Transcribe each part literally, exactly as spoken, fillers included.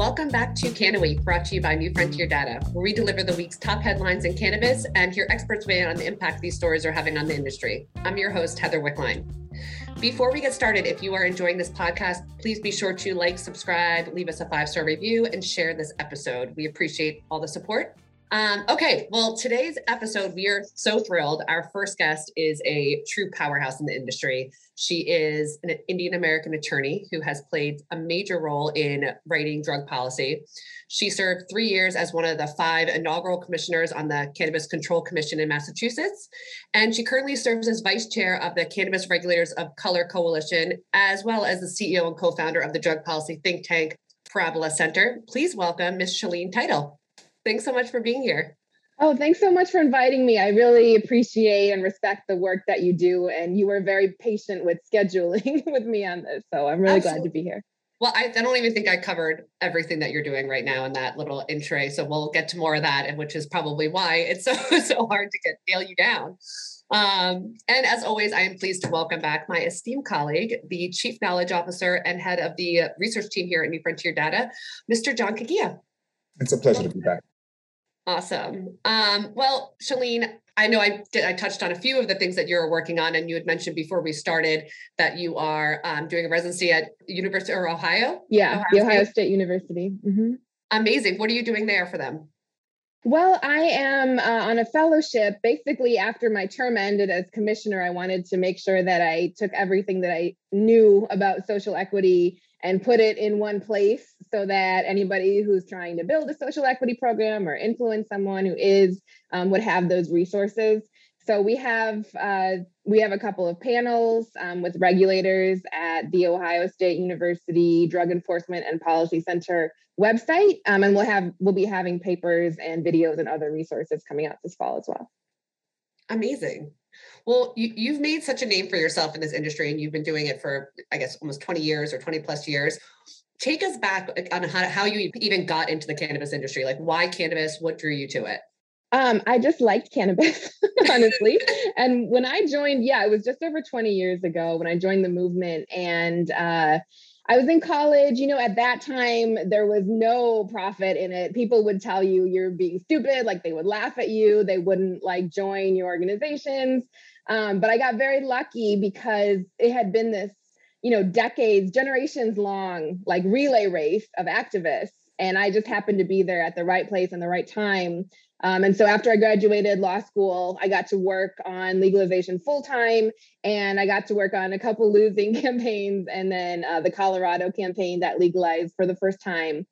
Welcome back to CannaWeek, brought to you by New Frontier Data, where we deliver the week's top headlines in cannabis and hear experts weigh in on the impact these stories are having on the industry. I'm your host, Heather Wickline. Before we get started, if you are enjoying this podcast, please be sure to like, subscribe, leave us a five-star review, and share this episode. We appreciate all the support. Um, okay, well, today's episode, we are so thrilled. Our first guest is a true powerhouse in the industry. She is an Indian American attorney who has played a major role in writing drug policy. She served three years as one of the five inaugural commissioners on the Cannabis Control Commission in Massachusetts. And she currently serves as vice chair of the Cannabis Regulators of Color Coalition, as well as the C E O and co-founder of the drug policy think tank, Parabola Center. Please welcome Miz Shalene Title. Thanks so much for being here. Oh, thanks so much for inviting me. I really appreciate and respect the work that you do. And you were very patient with scheduling with me on this. So I'm really Absolutely. glad to be here. Well, I, I don't even think I covered everything that you're doing right now in that little intro. So we'll get to more of that, and which is probably why it's so, so hard to get nail you down. Um, and as always, I am pleased to welcome back my esteemed colleague, the Chief Knowledge Officer and head of the research team here at New Frontier Data, Mister John Kagia. It's a pleasure to be back. Awesome. Um, well, Shalene, I know I did, I touched on a few of the things that you're working on, and you had mentioned before we started that you are um, doing a residency at University of Ohio. Yeah, Ohio the Ohio State, State University. Mm-hmm. Amazing. What are you doing there for them? Well, I am uh, on a fellowship. Basically, after my term ended as commissioner, I wanted to make sure that I took everything that I knew about social equity and put it in one place so that anybody who's trying to build a social equity program or influence someone who is um, would have those resources. So we have uh, we have a couple of panels um, with regulators at the Ohio State University Drug Enforcement and Policy Center website, um, and we'll have we'll be having papers and videos and other resources coming out this fall as well. Amazing. Well, you, you've made such a name for yourself in this industry, and you've been doing it for, I guess, almost twenty years or twenty plus years. Take us back on how, how you even got into the cannabis industry. Like, why cannabis? What drew you to it? Um, I just liked cannabis, honestly. And when I joined, yeah, it was just over twenty years ago when I joined the movement. And uh, I was in college. You know, at that time, there was no profit in it. People would tell you you're being stupid, like they would laugh at you. They wouldn't like join your organizations. Um, but I got very lucky because it had been this, you know, decades, generations long, like relay race of activists. And I just happened to be there at the right place and the right time. Um, and so after I graduated law school, I got to work on legalization full time, and I got to work on a couple losing campaigns, and then uh, the Colorado campaign that legalized for the first time.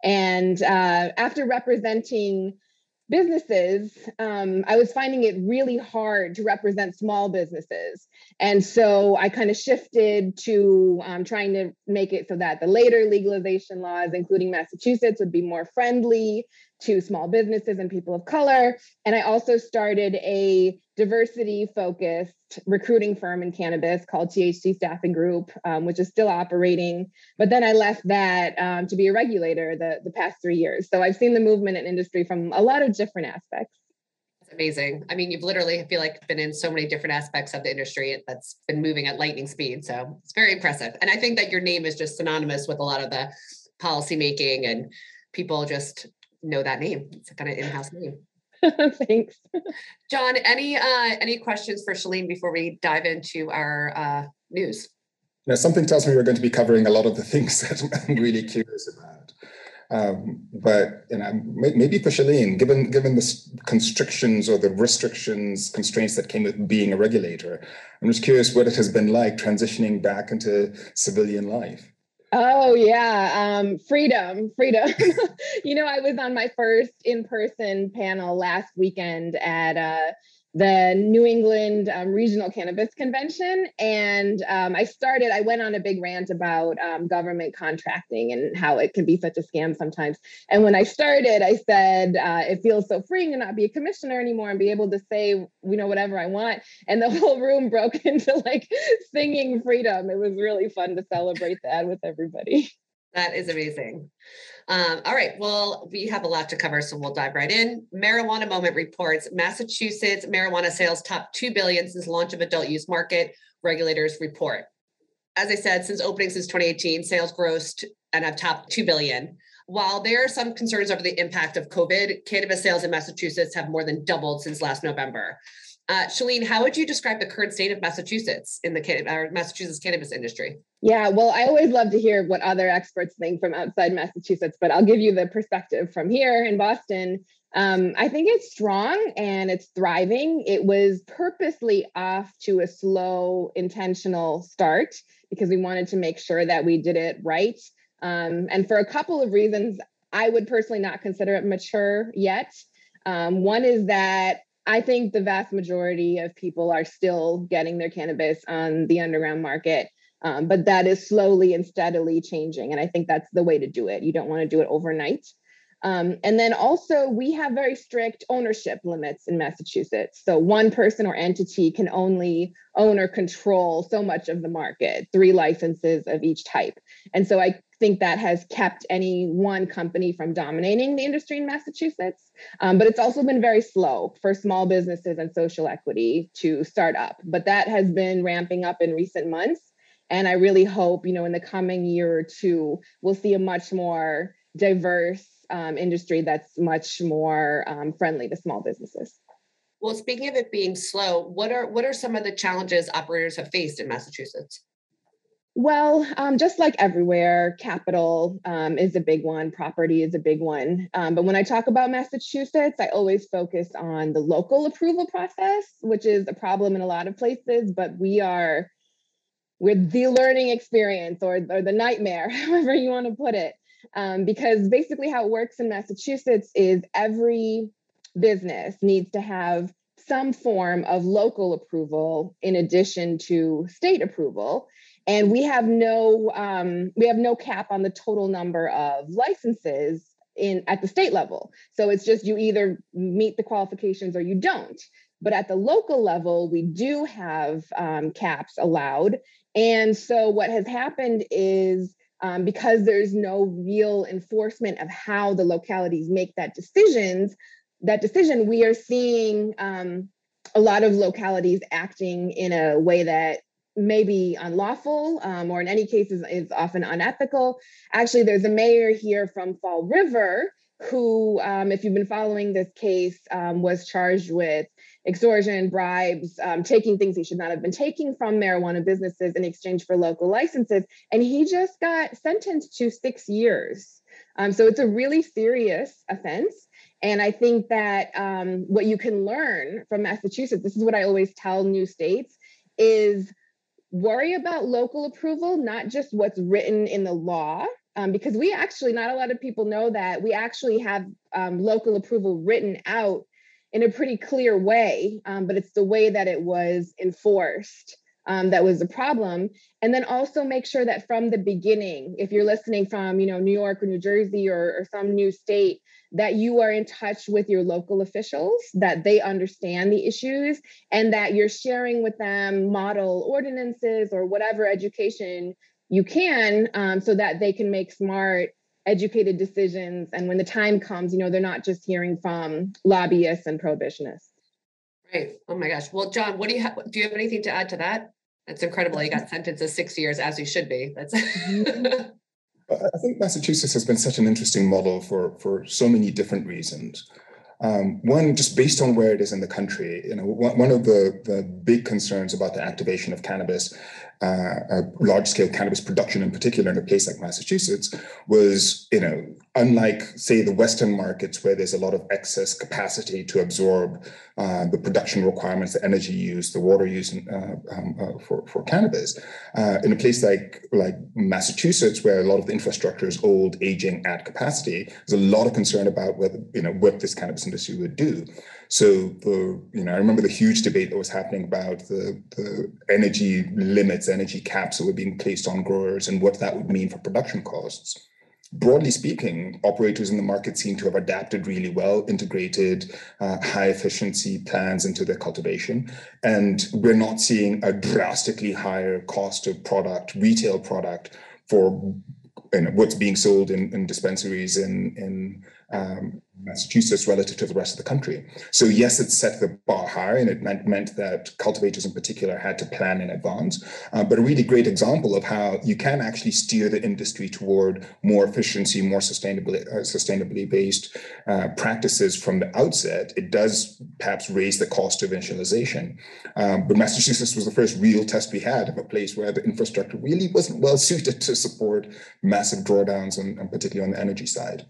And uh, after representing businesses, um, I was finding it really hard to represent small businesses. And so I kind of shifted to um, trying to make it so that the later legalization laws, including Massachusetts, would be more friendly to small businesses and people of color. And I also started a diversity-focused recruiting firm in cannabis called T H C Staffing Group, um, which is still operating. But then I left that um, to be a regulator the, the past three years. So I've seen the movement and industry from a lot of different aspects. That's amazing. I mean, you've literally, I feel like, been in so many different aspects of the industry that's been moving at lightning speed. So it's very impressive. And I think that your name is just synonymous with a lot of the policymaking, and people just know that name. It's a kind of in-house name. Thanks. John, any uh, any questions for Shalene before we dive into our uh, news? Now, something tells me we're going to be covering a lot of the things that I'm really curious about. Um, but you know, maybe for Shalene, given given the constrictions or the restrictions, constraints that came with being a regulator, I'm just curious what it has been like transitioning back into civilian life. Oh, yeah. Um, freedom, freedom. You know, I was on my first in-person panel last weekend at uh, the New England um, Regional Cannabis Convention. And um, I started, I went on a big rant about um, government contracting and how it can be such a scam sometimes. And when I started, I said, uh, it feels so freeing to not be a commissioner anymore and be able to say, you know, whatever I want. And the whole room broke into like singing freedom. It was really fun to celebrate that with everybody. That is amazing. Um, all right. Well, we have a lot to cover, so we'll dive right in. Marijuana Moment reports Massachusetts marijuana sales top two billion dollars since launch of adult use market, regulators report. As I said, since opening since twenty eighteen, sales grossed and have topped two billion dollars. While there are some concerns over the impact of COVID, cannabis sales in Massachusetts have more than doubled since last November. Uh, Shalene, how would you describe the current state of Massachusetts in the uh, Massachusetts cannabis industry? Yeah, well, I always love to hear what other experts think from outside Massachusetts, but I'll give you the perspective from here in Boston. Um, I think it's strong and it's thriving. It was purposely off to a slow, intentional start because we wanted to make sure that we did it right. Um, and for a couple of reasons, I would personally not consider it mature yet. Um, one is that I think the vast majority of people are still getting their cannabis on the underground market, um, but that is slowly and steadily changing. And I think that's the way to do it. You don't want to do it overnight. Um, and then also we have very strict ownership limits in Massachusetts. So one person or entity can only own or control so much of the market, three licenses of each type. And so I think that has kept any one company from dominating the industry in Massachusetts. Um, but it's also been very slow for small businesses and social equity to start up. But that has been ramping up in recent months. And I really hope, you know, in the coming year or two, we'll see a much more diverse um, industry that's much more um, friendly to small businesses. Well, speaking of it being slow, what are what are some of the challenges operators have faced in Massachusetts? Well, um, just like everywhere, capital um, is a big one, property is a big one. Um, but when I talk about Massachusetts, I always focus on the local approval process, which is a problem in a lot of places, but we are, we're the learning experience or, or the nightmare, however you want to put it. Um, because basically how it works in Massachusetts is every business needs to have some form of local approval in addition to state approval. And we have no um, we have no cap on the total number of licenses in at the state level. So it's just you either meet the qualifications or you don't. But at the local level, we do have um, caps allowed. And so what has happened is um, because there's no real enforcement of how the localities make that decisions, that decision, we are seeing um, a lot of localities acting in a way that may be unlawful, um, or in any cases is often unethical. Actually, there's a mayor here from Fall River who, um, if you've been following this case, um, was charged with extortion, bribes, um, taking things he should not have been taking from marijuana businesses in exchange for local licenses. And he just got sentenced to six years. Um, so it's a really serious offense. And I think that um, what you can learn from Massachusetts, this is what I always tell new states, is worry about local approval, not just what's written in the law, um, because we actually, not a lot of people know that, we actually have um, local approval written out in a pretty clear way, um, but it's the way that it was enforced um, that was the problem. And then also make sure that from the beginning, if you're listening from, you know, New York or New Jersey or, or some new state, that you are in touch with your local officials, that they understand the issues, and that you're sharing with them model ordinances or whatever education you can, um, so that they can make smart, educated decisions. And when the time comes, you know, they're not just hearing from lobbyists and prohibitionists. Right. Oh my gosh. Well, John, what do you have? Do you have anything to add to that? That's incredible. You got sentenced to six years, as you should be. That's. I think Massachusetts has been such an interesting model for, for so many different reasons. Um, one, just based on where it is in the country, you know, one, one of the, the big concerns about the activation of cannabis, uh, uh, large-scale cannabis production in particular in a place like Massachusetts, was, you know, unlike, say, the Western markets where there's a lot of excess capacity to absorb uh, the production requirements, the energy use, the water use uh, um, uh, for, for cannabis, uh, in a place like, like Massachusetts, where a lot of the infrastructure is old, aging, at capacity, there's a lot of concern about whether, you know, what this cannabis industry would do. So the, you know, I remember the huge debate that was happening about the, the energy limits, energy caps that were being placed on growers and what that would mean for production costs. Broadly speaking, operators in the market seem to have adapted really well, integrated uh, high efficiency plans into their cultivation. And we're not seeing a drastically higher cost of product, retail product, for you know, what's being sold in, in dispensaries in, in um, Massachusetts relative to the rest of the country. So yes, it set the bar high, and it meant, meant that cultivators in particular had to plan in advance. Uh, but a really great example of how you can actually steer the industry toward more efficiency, more sustainably, uh, sustainably based uh, practices from the outset. It does perhaps raise the cost of initialization. Um, but Massachusetts was the first real test we had of a place where the infrastructure really wasn't well suited to support massive drawdowns, and, and particularly on the energy side.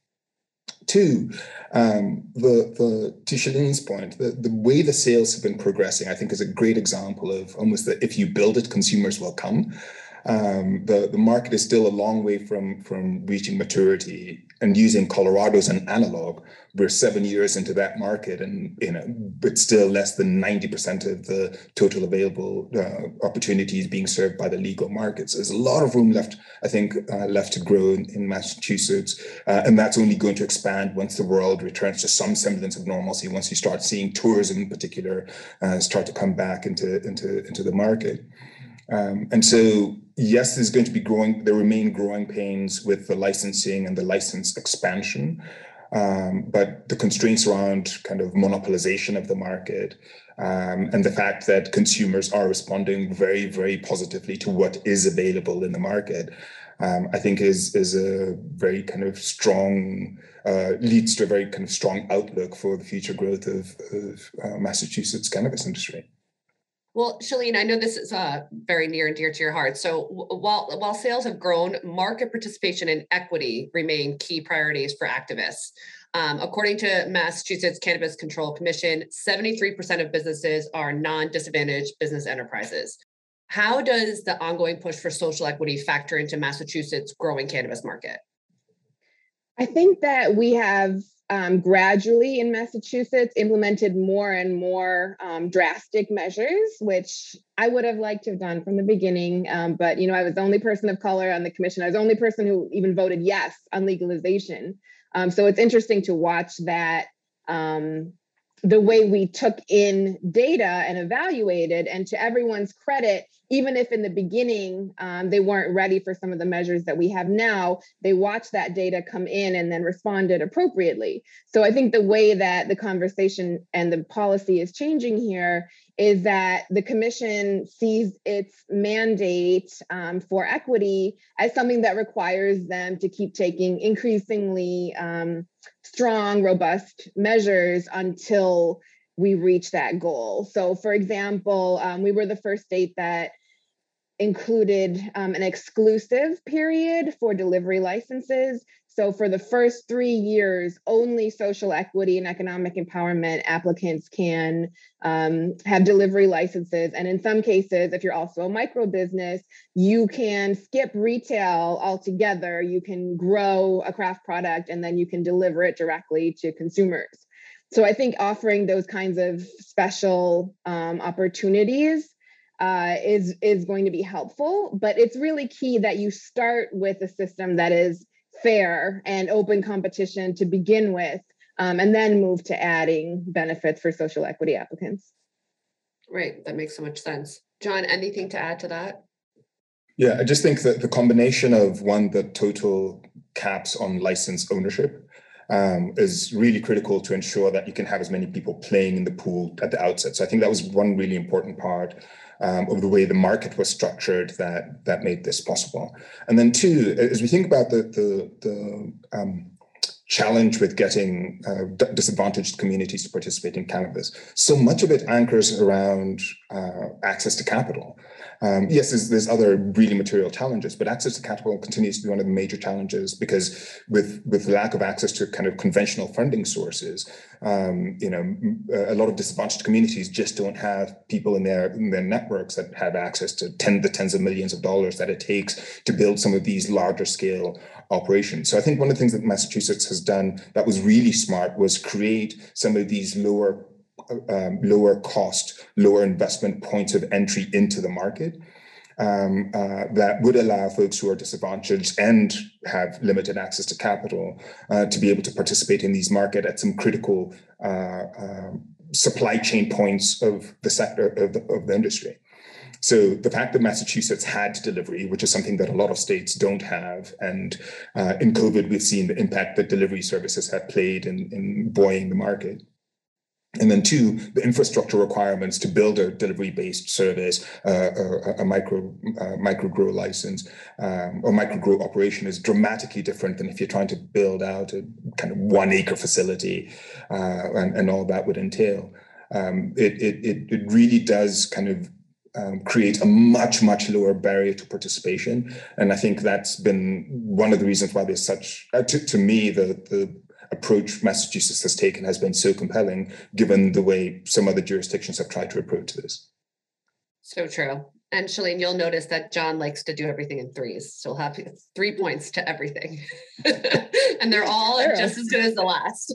Two, um, the, the, to Shalene's point, the, the way the sales have been progressing, I think, is a great example of almost that if you build it, consumers will come. Um, the, the market is still a long way from, from reaching maturity, and using Colorado as an analog, we're seven years into that market, and you know, but still less than ninety percent of the total available uh, opportunities being served by the legal markets. There's a lot of room left, I think, uh, left to grow in, in Massachusetts, uh, and that's only going to expand once the world returns to some semblance of normalcy. Once you start seeing tourism, in particular, uh, start to come back into into into the market. Um, and so, yes, there's going to be growing, there remain growing pains with the licensing and the license expansion, um, but the constraints around kind of monopolization of the market, um, and the fact that consumers are responding very, very positively to what is available in the market, um, I think is, is a very kind of strong, uh, leads to a very kind of strong outlook for the future growth of, of uh, Massachusetts cannabis industry. Well, Shalene, I know this is uh, very near and dear to your heart. So w- while while sales have grown, market participation and equity remain key priorities for activists. Um, according to Massachusetts Cannabis Control Commission, seventy-three percent of businesses are non-disadvantaged business enterprises. How does the ongoing push for social equity factor into Massachusetts' growing cannabis market? I think that we have um, gradually in Massachusetts implemented more and more um, drastic measures, which I would have liked to have done from the beginning. Um, but, you know, I was the only person of color on the commission. I was the only person who even voted yes on legalization. Um, so it's interesting to watch that um, the way we took in data and evaluated, and to everyone's credit, even if in the beginning um, they weren't ready for some of the measures that we have now, they watched that data come in and then responded appropriately. So I think the way that the conversation and the policy is changing here is that the commission sees its mandate um, for equity as something that requires them to keep taking increasingly um, strong, robust measures until we reach that goal. So for example, um, we were the first state that included um, an exclusive period for delivery licenses. So for the first three years, only social equity and economic empowerment applicants can um, have delivery licenses. And in some cases, if you're also a micro business, you can skip retail altogether. You can grow a craft product and then you can deliver it directly to consumers. So I think offering those kinds of special um, opportunities Uh, is is going to be helpful, but it's really key that you start with a system that is fair and open competition to begin with, um, and then move to adding benefits for social equity applicants. Right, that makes so much sense. John, anything to add to that? Yeah, I just think that the combination of, one, the total caps on license ownership um, is really critical to ensure that you can have as many people playing in the pool at the outset. So I think that was one really important part Um, of the way the market was structured that that made this possible. And then two, as we think about the the, the um, challenge with getting uh, d- disadvantaged communities to participate in cannabis, so much of it anchors around uh, access to capital. Um, yes, there's, there's other really material challenges, but access to capital continues to be one of the major challenges, because with with lack of access to kind of conventional funding sources, um, you know, a lot of disadvantaged communities just don't have people in their in their networks that have access to ten the tens of millions of dollars that it takes to build some of these larger scale operations. So I think one of the things that Massachusetts has done that was really smart was create some of these lower Um, lower cost, lower investment points of entry into the market um, uh, that would allow folks who are disadvantaged and have limited access to capital uh, to be able to participate in these markets at some critical uh, uh, supply chain points of the sector of the, of the industry. So the fact that Massachusetts had delivery, which is something that a lot of states don't have, and uh, in COVID, we've seen the impact that delivery services have played in, in buoying the market. And then two, the infrastructure requirements to build a delivery-based service, uh, a, a micro uh, micro grow license um, or micro grow operation is dramatically different than if you're trying to build out a kind of one acre facility uh, and, and all that would entail. Um, it, it, it really does kind of Um, create a much, much lower barrier to participation. And I think that's been one of the reasons why there's such, uh, to, to me, the, the approach Massachusetts has taken has been so compelling, given the way some other jurisdictions have tried to approach this. So true. And Shalene, you'll notice that John likes to do everything in threes. So he'll have three points to everything. And they're all sure. just as good as the last.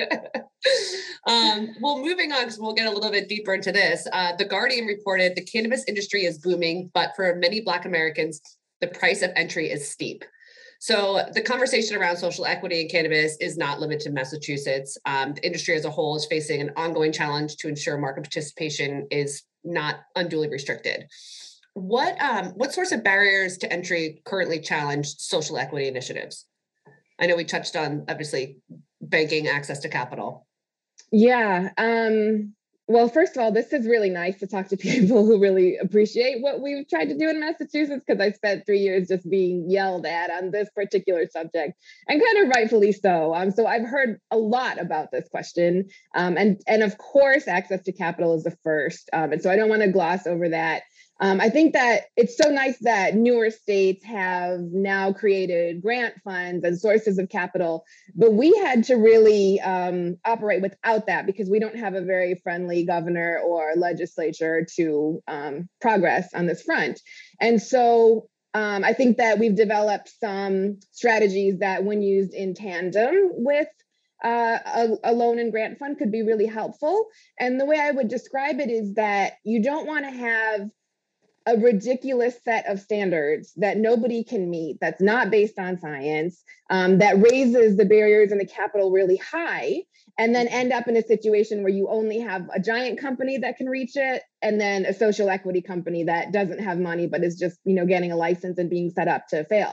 um, well, moving on, because we'll get a little bit deeper into this. Uh, the Guardian reported the cannabis industry is booming, but for many Black Americans, the price of entry is steep. So the conversation around social equity in cannabis is not limited to Massachusetts. Um, the industry as a whole is facing an ongoing challenge to ensure market participation is not unduly restricted. What um, what sorts of barriers to entry currently challenge social equity initiatives? I know we touched on, obviously, banking, access to capital. Yeah. Um, well, first of all, this is really nice to talk to people who really appreciate what we've tried to do in Massachusetts, because I spent three years just being yelled at on this particular subject, and kind of rightfully so. Um, so I've heard a lot about this question. Um, and, and of course, access to capital is the first. Um, and so I don't want to gloss over that. Um, I think that it's so nice that newer states have now created grant funds and sources of capital, but we had to really um, operate without that because we don't have a very friendly governor or legislature to um, progress on this front. And so um, I think that we've developed some strategies that, when used in tandem with Uh, a, a loan and grant fund, could be really helpful. And the way I would describe it is that you don't want to have a ridiculous set of standards that nobody can meet, that's not based on science, um, that raises the barriers and the capital really high, and then end up in a situation where you only have a giant company that can reach it, and then a social equity company that doesn't have money, but is just, you know, getting a license and being set up to fail.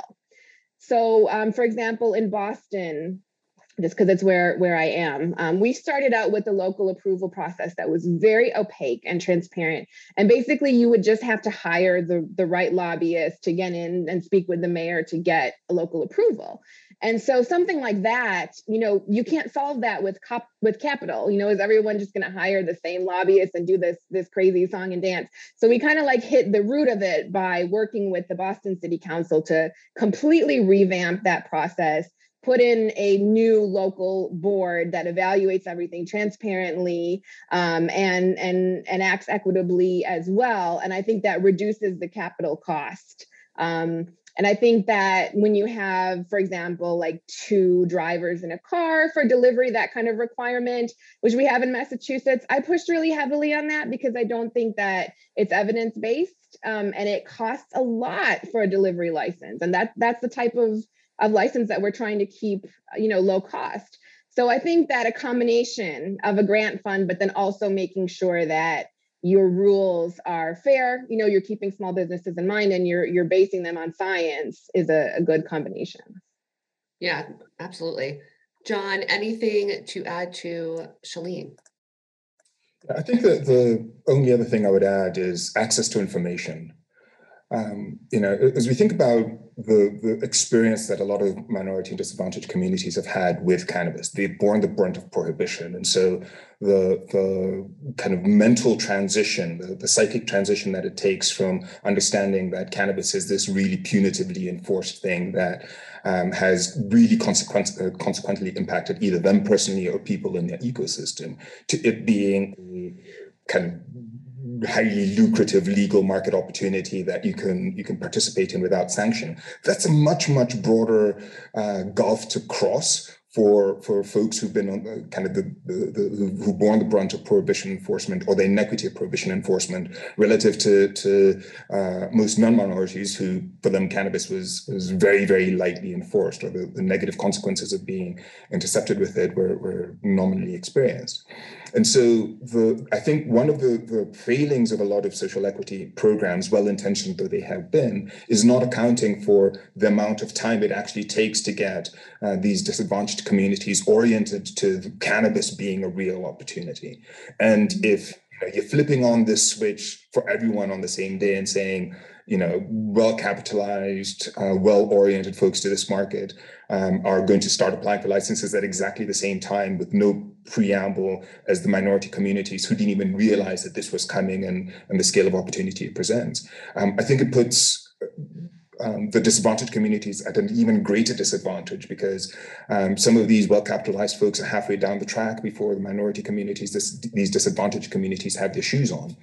So, um, for example, in Boston, just because it's where, where I am. Um, we started out with a local approval process that was very opaque and transparent. And basically, you would just have to hire the, the right lobbyist to get in and speak with the mayor to get a local approval. And so something like that, you know, you can't solve that with cop, with capital. You know, is everyone just going to hire the same lobbyist and do this, this crazy song and dance? So we kind of like hit the root of it by working with the Boston City Council to completely revamp that process, put in a new local board that evaluates everything transparently um, and, and, and acts equitably as well. And I think that reduces the capital cost. Um, and I think that when you have, for example, like two drivers in a car for delivery, that kind of requirement, which we have in Massachusetts, I pushed really heavily on that because I don't think that it's evidence-based um, and it costs a lot for a delivery license. And that, that's the type of of license that we're trying to keep, you know, low cost. So I think that a combination of a grant fund, but then also making sure that your rules are fair, you know, you're keeping small businesses in mind and you're you're basing them on science is a, a good combination. Yeah, absolutely. John, anything to add to Shalene? I think that the only other thing I would add is access to information. Um, you know, as we think about the, the experience that a lot of minority and disadvantaged communities have had with cannabis, they've borne the brunt of prohibition. And so the, the kind of mental transition, the, the psychic transition that it takes from understanding that cannabis is this really punitively enforced thing that um, has really consequent, uh, consequently impacted either them personally or people in their ecosystem, to it being a kind of highly lucrative legal market opportunity that you can you can participate in without sanction. That's a much, much broader uh, gulf to cross for for folks who've been on the, kind of the, the, the who borne the brunt of prohibition enforcement or the inequity of prohibition enforcement relative to to uh, most non-minorities who, for them, cannabis was was very, very lightly enforced, or the, the negative consequences of being intercepted with it were, were nominally experienced. And so the I think one of the, the failings of a lot of social equity programs, well-intentioned though they have been, is not accounting for the amount of time it actually takes to get uh, these disadvantaged communities oriented to cannabis being a real opportunity. And if you know, you're flipping on this switch for everyone on the same day and saying, you know, well-capitalized, uh, well-oriented folks to this market um, are going to start applying for licenses at exactly the same time with no preamble as the minority communities who didn't even realize that this was coming and, and the scale of opportunity it presents. Um, I think it puts um, the disadvantaged communities at an even greater disadvantage because um, some of these well-capitalized folks are halfway down the track before the minority communities, this, these disadvantaged communities have their shoes on.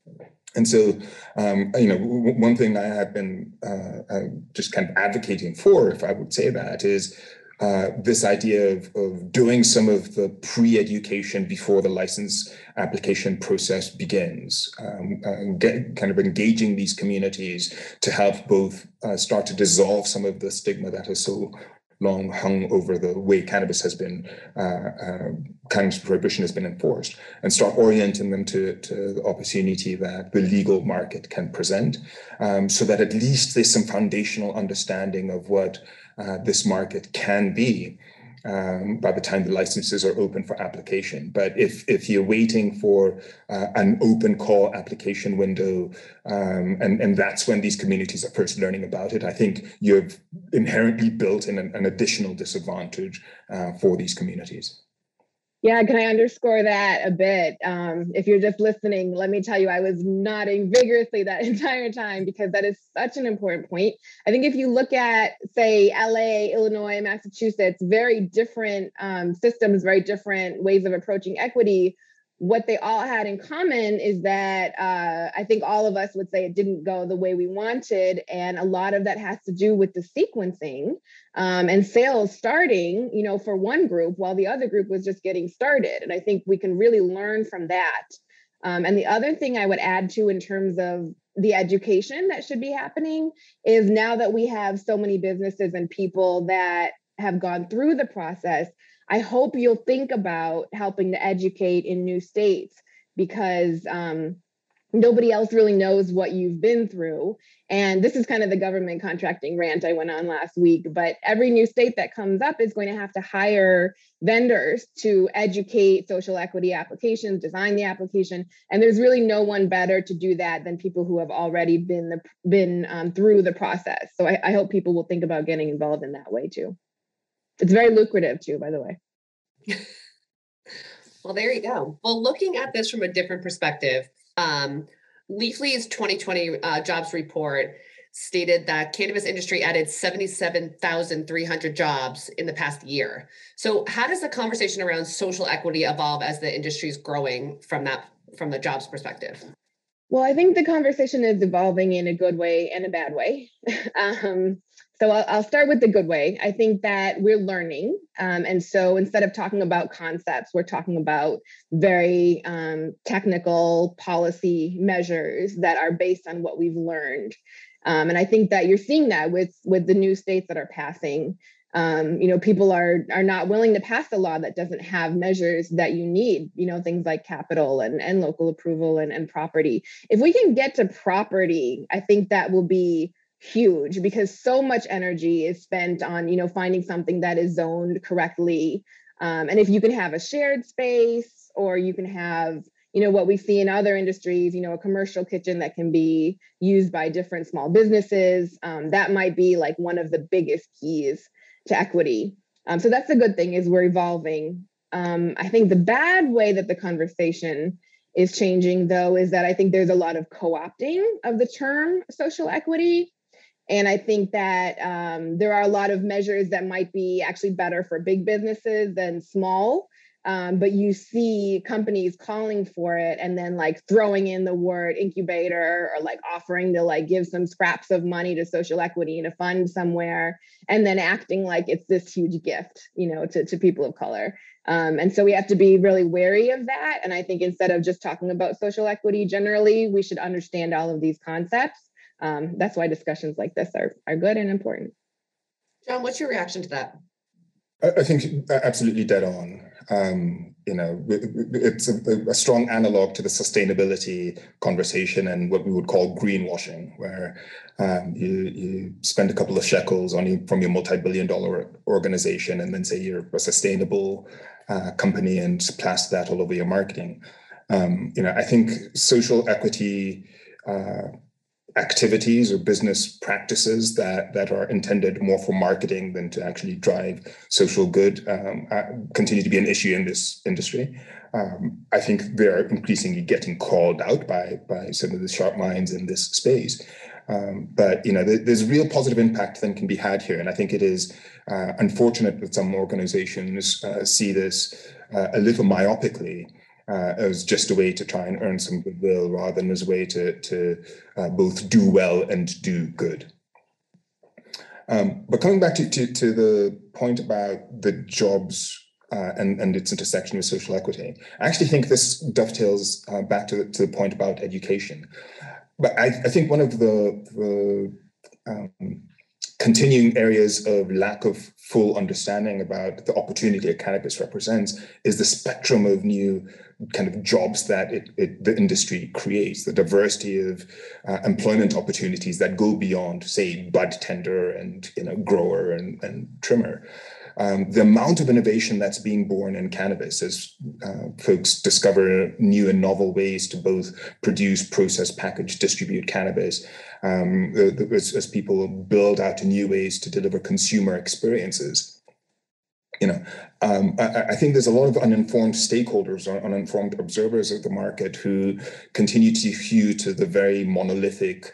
And so, um, you know, w- one thing I have been uh, uh, just kind of advocating for, if I would say that, is uh, this idea of, of doing some of the pre-education before the license application process begins, um, uh, get, kind of engaging these communities to help both uh, start to dissolve some of the stigma that is so long hung over the way cannabis has been, uh, uh, cannabis prohibition has been enforced, and start orienting them to, to the opportunity that the legal market can present, um, so that at least there's some foundational understanding of what uh, this market can be um, by the time the licenses are open for application. But if, if you're waiting for uh, an open call application window, um, and, and that's when these communities are first learning about it, I think you've inherently built in an, an additional disadvantage uh, for these communities. Yeah, can I underscore that a bit? Um, if you're just listening, let me tell you, I was nodding vigorously that entire time because that is such an important point. I think if you look at, say, L A, Illinois, Massachusetts, very different um, systems, very different ways of approaching equity. What they all had in common is that uh, I think all of us would say it didn't go the way we wanted. And a lot of that has to do with the sequencing um, and sales starting, you know, for one group while the other group was just getting started. And I think we can really learn from that. Um, and the other thing I would add to in terms of the education that should be happening is now that we have so many businesses and people that have gone through the process, I hope you'll think about helping to educate in new states because um, nobody else really knows what you've been through. And this is kind of the government contracting rant I went on last week, but every new state that comes up is going to have to hire vendors to educate social equity applications, design the application. And there's really no one better to do that than people who have already been, the, been um, through the process. So I, I hope people will think about getting involved in that way too. It's very lucrative too, by the way. Well, there you go. Well, looking at this from a different perspective, um, Leafly's twenty twenty uh, jobs report stated that cannabis industry added seventy-seven thousand three hundred jobs in the past year. So how does the conversation around social equity evolve as the industry is growing from that, from the jobs perspective? Well, I think the conversation is evolving in a good way and a bad way. um, So I'll, I'll start with the good way. I think that we're learning. Um, and so instead of talking about concepts, we're talking about very um, technical policy measures that are based on what we've learned. Um, and I think that you're seeing that with, with the new states that are passing. Um, you know, people are, are not willing to pass a law that doesn't have measures that you need, you know, things like capital and, and local approval and, and property. If we can get to property, I think that will be huge because so much energy is spent on, you know, finding something that is zoned correctly. Um, and if you can have a shared space or you can have, you know, what we see in other industries, you know, a commercial kitchen that can be used by different small businesses, um, that might be like one of the biggest keys to equity. Um, so that's the good thing is we're evolving. Um, I think the bad way that the conversation is changing, though, is that I think there's a lot of co-opting of the term social equity. And I think that um, there are a lot of measures that might be actually better for big businesses than small. Um, but you see companies calling for it and then like throwing in the word incubator or like offering to like give some scraps of money to social equity in a fund somewhere and then acting like it's this huge gift, you know, to, to people of color. Um, and so we have to be really wary of that. And I think instead of just talking about social equity generally, we should understand all of these concepts. Um, that's why discussions like this are, are good and important. John, what's your reaction to that? I think absolutely dead on. Um, you know, it's a, a strong analog to the sustainability conversation and what we would call greenwashing, where um, you you spend a couple of shekels on you from your multi-billion dollar organization and then say you're a sustainable uh, company and plaster that all over your marketing. Um, you know, I think social equity uh, activities or business practices that that are intended more for marketing than to actually drive social good um, uh, continue to be an issue in this industry. Um, I think they're increasingly getting called out by by some of the sharp minds in this space. Um, but you know, there, there's real positive impact that can be had here, and I think it is uh, unfortunate that some organizations uh, see this uh, a little myopically. Uh, as just a way to try and earn some goodwill rather than as a way to, to uh, both do well and do good. Um, but coming back to, to, to the point about the jobs uh, and, and its intersection with social equity, I actually think this dovetails uh, back to the, to the point about education. But I, I think one of the, the um, continuing areas of lack of full understanding about the opportunity that cannabis represents is the spectrum of new kind of jobs that it, it, the industry creates, the diversity of uh, employment opportunities that go beyond, say, bud tender and you know grower and, and trimmer. Um, the amount of innovation that's being born in cannabis as uh, folks discover new and novel ways to both produce, process, package, distribute cannabis, um, the, the, as, as people build out new ways to deliver consumer experiences. You know, um, I, I think there's a lot of uninformed stakeholders or uninformed observers of the market who continue to hew to the very monolithic,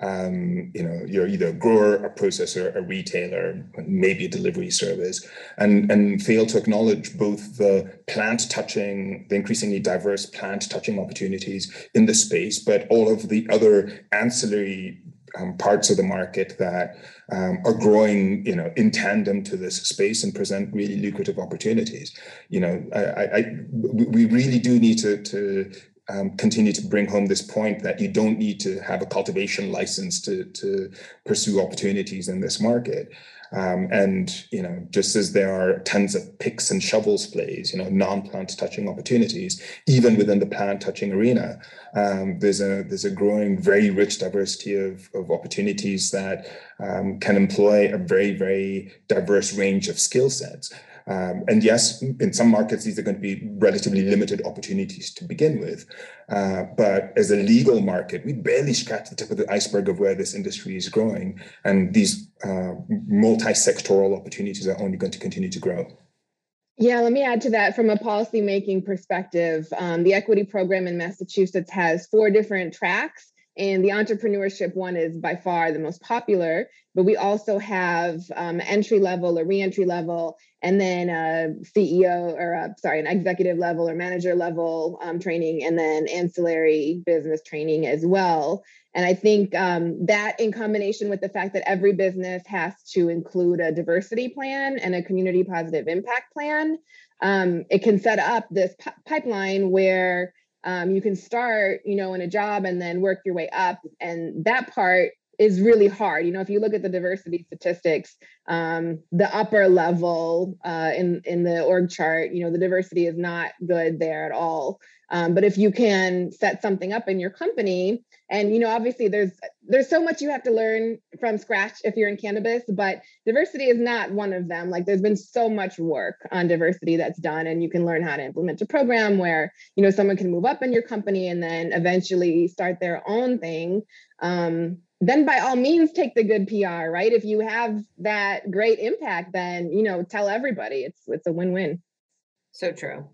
um, you know, you're either a grower, a processor, a retailer, maybe a delivery service, and, and fail to acknowledge both the plant touching, the increasingly diverse plant touching opportunities in the space, but all of the other ancillary Um, parts of the market that um, are growing, you know, in tandem to this space and present really lucrative opportunities. You know, I, I, we really do need to, to um, continue to bring home this point that you don't need to have a cultivation license to, to pursue opportunities in this market. Um, and, you know, just as there are tons of picks and shovels plays, you know, non-plant touching opportunities, even within the plant touching arena, um, there's a there's a growing, very rich diversity of, of opportunities that um, can employ a very, very diverse range of skill sets. Um, and yes, in some markets, these are going to be relatively limited opportunities to begin with. Uh, but as a legal market, we barely scratch the tip of the iceberg of where this industry is growing. And these uh, multi-sectoral opportunities are only going to continue to grow. Yeah, let me add to that from a policymaking perspective. Um, the equity program in Massachusetts has four different tracks. And the entrepreneurship one is by far the most popular, but we also have um, entry level or re-entry level, and then a C E O or a, sorry, an executive level or manager level um, training, and then ancillary business training as well. And I think um, that in combination with the fact that every business has to include a diversity plan and a community positive impact plan, um, it can set up this p- pipeline where Um, you can start, you know, in a job and then work your way up. And that part is really hard. You know, if you look at the diversity statistics, um, the upper level uh, in, in the org chart, you know, the diversity is not good there at all. Um, but if you can set something up in your company, and, you know, obviously there's there's so much you have to learn from scratch if you're in cannabis, but diversity is not one of them. Like there's been so much work on diversity that's done, and you can learn how to implement a program where, you know, someone can move up in your company and then eventually start their own thing. Um, then by all means, take the good P R, right? If you have that great impact, then, you know, tell everybody. It's it's a win-win. So true.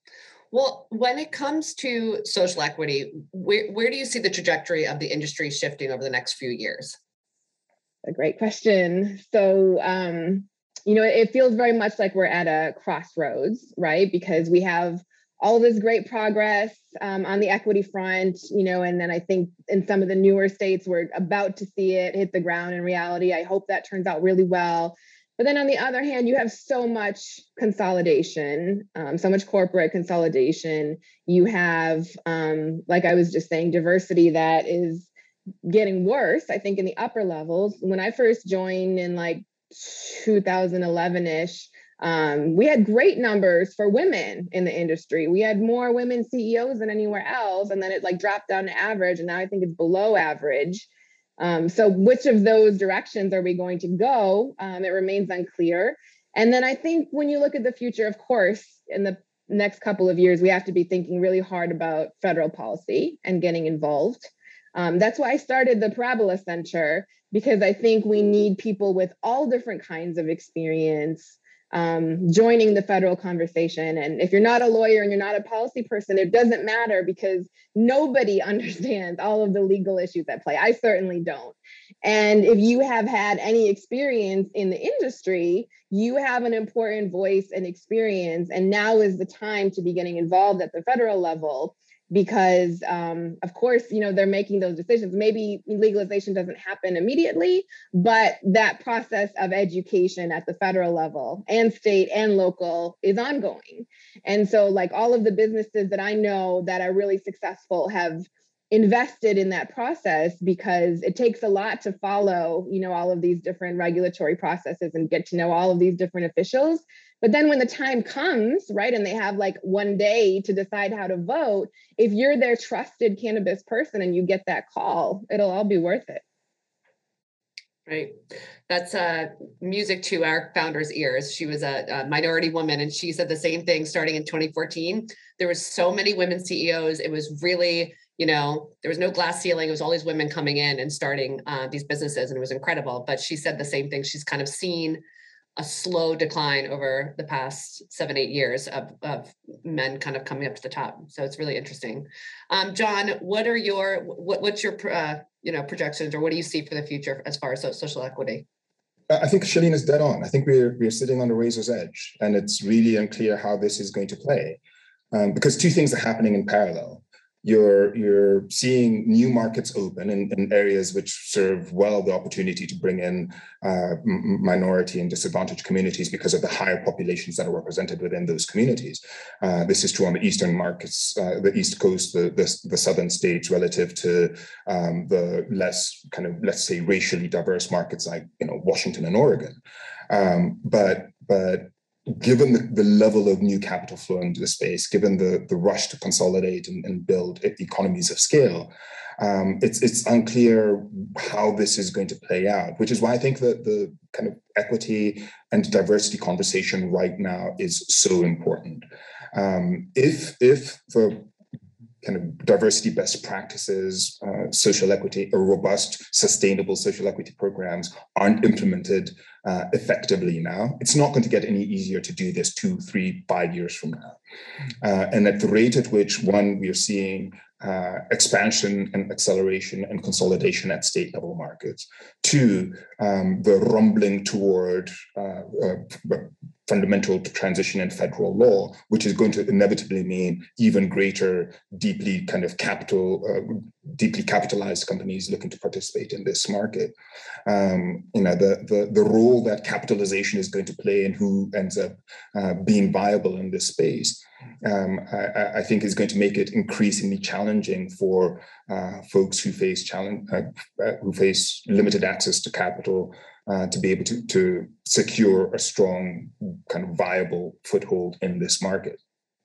Well, when it comes to social equity, where, where do you see the trajectory of the industry shifting over the next few years? A great question. So, um, you know, it feels very much like we're at a crossroads, right? Because we have all of this great progress um, on the equity front, you know, and then I think in some of the newer states, we're about to see it hit the ground in reality. I hope that turns out really well. But then on the other hand, you have so much consolidation, um, so much corporate consolidation. You have, um, like I was just saying, diversity that is getting worse, I think, in the upper levels. When I first joined in like two thousand eleven-ish, Um, we had great numbers for women in the industry. We had more women C E Os than anywhere else. And then it like dropped down to average. And now I think it's below average. Um, so which of those directions are we going to go? Um, it remains unclear. And then I think when you look at the future, of course, in the next couple of years, we have to be thinking really hard about federal policy and getting involved. Um, that's why I started the Parabola Center, because I think we need people with all different kinds of experience um, joining the federal conversation. And if you're not a lawyer and you're not a policy person, it doesn't matter, because nobody understands all of the legal issues at play. I certainly don't. And if you have had any experience in the industry, you have an important voice and experience. And now is the time to be getting involved at the federal level, because um, of course, you know, they're making those decisions. Maybe legalization doesn't happen immediately, but that process of education at the federal level and state and local is ongoing. And so like all of the businesses that I know that are really successful have invested in that process, because it takes a lot to follow, you know, all of these different regulatory processes and get to know all of these different officials. But then when the time comes, right, and they have like one day to decide how to vote, if you're their trusted cannabis person and you get that call, it'll all be worth it. Right. That's uh, music to our founder's ears. She was a, a minority woman, and she said the same thing starting in twenty fourteen. There was so many women C E Os. It was really, you know, there was no glass ceiling. It was all these women coming in and starting uh, these businesses, and it was incredible. But she said the same thing. She's kind of seen a slow decline over the past seven, eight years of, of men kind of coming up to the top. So it's really interesting. Um, John, what are your, what, what's your, uh, you know, projections, or what do you see for the future as far as social equity? I think Shalene is dead on. I think we're, we're sitting on the razor's edge, and it's really unclear how this is going to play. Um, because two things are happening in parallel. You're, you're seeing new markets open in, in areas which serve well the opportunity to bring in uh, minority and disadvantaged communities because of the higher populations that are represented within those communities. Uh, this is true on the eastern markets, uh, the East Coast, the, the, the southern states, relative to um, the less kind of, let's say, racially diverse markets like, you know, Washington and Oregon. Um, but, but given the, the level of new capital flow into the space, given the, the rush to consolidate and, and build economies of scale, um, it's, it's unclear how this is going to play out, which is why I think that the kind of equity and diversity conversation right now is so important. Um, if, if the kind of diversity best practices, uh, social equity, or robust, sustainable social equity programs aren't implemented uh, effectively now, it's not going to get any easier to do this two, three, five years from now. Uh, and at the rate at which, one, we are seeing uh, expansion and acceleration and consolidation at state level markets. Two, um, the rumbling toward uh, uh, fundamental transition in federal law, which is going to inevitably mean even greater, deeply kind of capital, uh, deeply capitalized companies looking to participate in this market. Um, you know, the, the, the role that capitalization is going to play and who ends up uh, being viable in this space, um, I, I think is going to make it increasingly challenging for uh, folks who face challenge, uh, who face limited access to capital uh, to be able to, to secure a strong, kind of viable foothold in this market.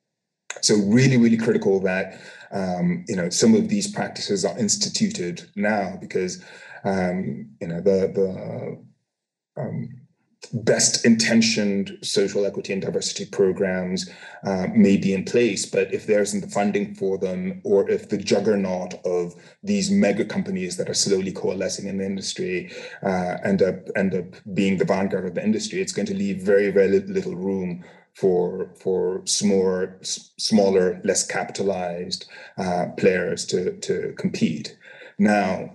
So really, really critical that um, you know, some of these practices are instituted now, because um, you know, the the um, best intentioned social equity and diversity programs uh, may be in place, but if there isn't the funding for them, or if the juggernaut of these mega companies that are slowly coalescing in the industry uh, end up end up being the vanguard of the industry, it's going to leave very, very little room for for smaller, smaller, less capitalized uh, players to to compete. Now,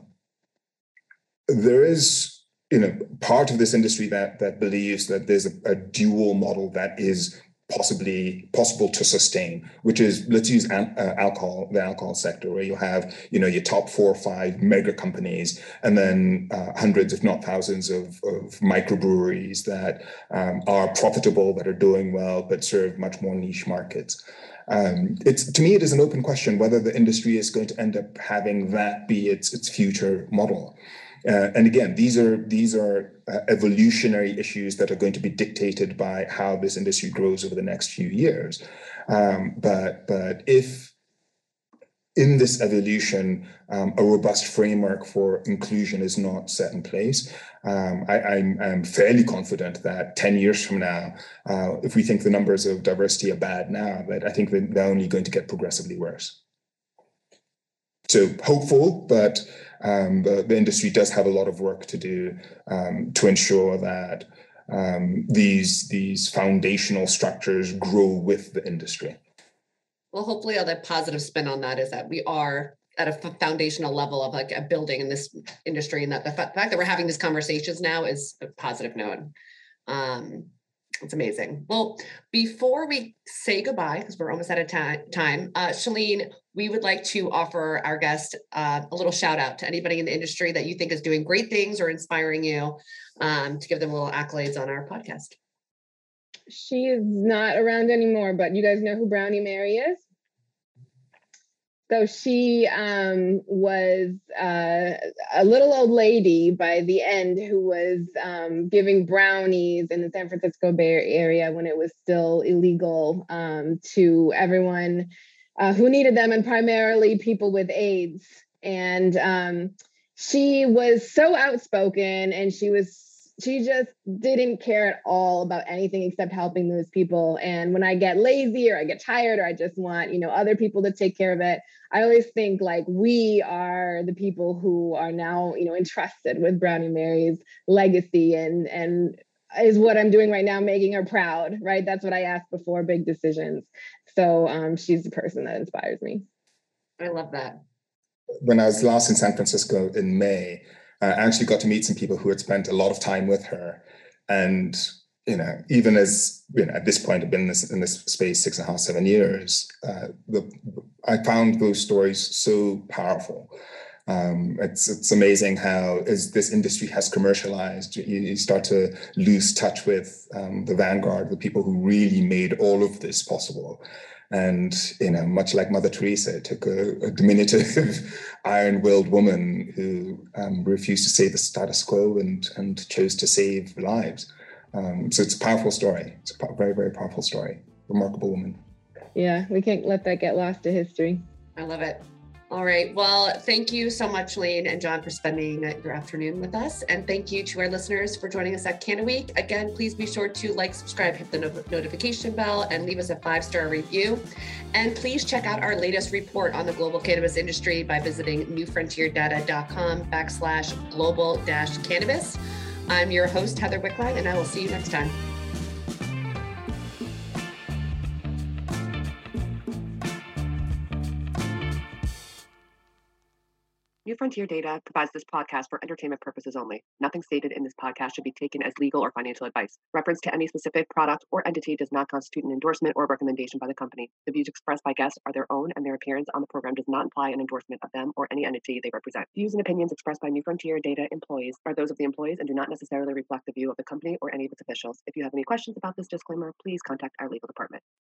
there is, you know, part of this industry that that believes that there's a, a dual model that is possibly possible to sustain, which is, let's use an, uh, alcohol, the alcohol sector, where you have, you know, your top four or five mega companies, and then uh, hundreds, if not thousands, of, of microbreweries that um, are profitable, that are doing well, but serve much more niche markets. Um, it's, to me, it is an open question whether the industry is going to end up having that be its its future model. Uh, and again, these are these are uh, evolutionary issues that are going to be dictated by how this industry grows over the next few years. Um, but but if in this evolution, um, a robust framework for inclusion is not set in place, um, I, I'm, I'm fairly confident that ten years from now, uh, if we think the numbers of diversity are bad now, that I think that they're only going to get progressively worse. So hopeful, but um, the, the industry does have a lot of work to do um, to ensure that um, these, these foundational structures grow with the industry. Well, hopefully the positive spin on that is that we are at a foundational level of like a building in this industry, and that the fact that we're having these conversations now is a positive note. Um, it's amazing. Well, before we say goodbye, because we're almost out of time, uh, Shalene, we would like to offer our guest uh, a little shout out to anybody in the industry that you think is doing great things or inspiring you, um, to give them little accolades on our podcast. She is not around anymore, but you guys know who Brownie Mary is? So she um, was uh, a little old lady by the end who was um, giving brownies in the San Francisco Bay Area when it was still illegal um, to everyone uh, who needed them, and primarily people with AIDS. And um, she was so outspoken, and she was She just didn't care at all about anything except helping those people. And when I get lazy or I get tired or I just want, you know, other people to take care of it, I always think like we are the people who are now, you know, entrusted with Brownie Mary's legacy, and and is what I'm doing right now, making her proud, right? That's what I asked before big decisions. So um, she's the person that inspires me. I love that. When I was last in San Francisco in May, I actually got to meet some people who had spent a lot of time with her. And, you know, even as, you know, at this point, I've been in this, in this space six and a half, seven years, uh, the, I found those stories so powerful. Um, it's it's amazing how, as this industry has commercialized, you, you start to lose touch with um, the vanguard, the people who really made all of this possible. And, you know, much like Mother Teresa, it took a, a diminutive, iron-willed woman who um, refused to save the status quo and, and chose to save lives. Um, so it's a powerful story. It's a very, very powerful story. Remarkable woman. Yeah, we can't let that get lost to history. I love it. All right. Well, thank you so much, Lane and John, for spending your afternoon with us. And thank you to our listeners for joining us at Canada Week. Again, please be sure to like, subscribe, hit the no- notification bell, and leave us a five-star review. And please check out our latest report on the global cannabis industry by visiting newfrontierdata.com backslash global dash cannabis. I'm your host, Heather Wickline, and I will see you next time. New Frontier Data provides this podcast for entertainment purposes only. Nothing stated in this podcast should be taken as legal or financial advice. Reference to any specific product or entity does not constitute an endorsement or recommendation by the company. The views expressed by guests are their own, and their appearance on the program does not imply an endorsement of them or any entity they represent. Views and opinions expressed by New Frontier Data employees are those of the employees and do not necessarily reflect the view of the company or any of its officials. If you have any questions about this disclaimer, please contact our legal department.